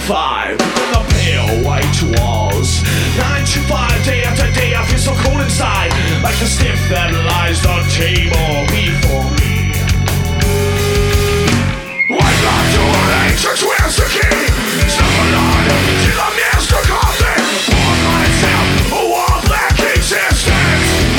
5 in the pale white walls. 9 to 5, day after day, I feel so cold inside.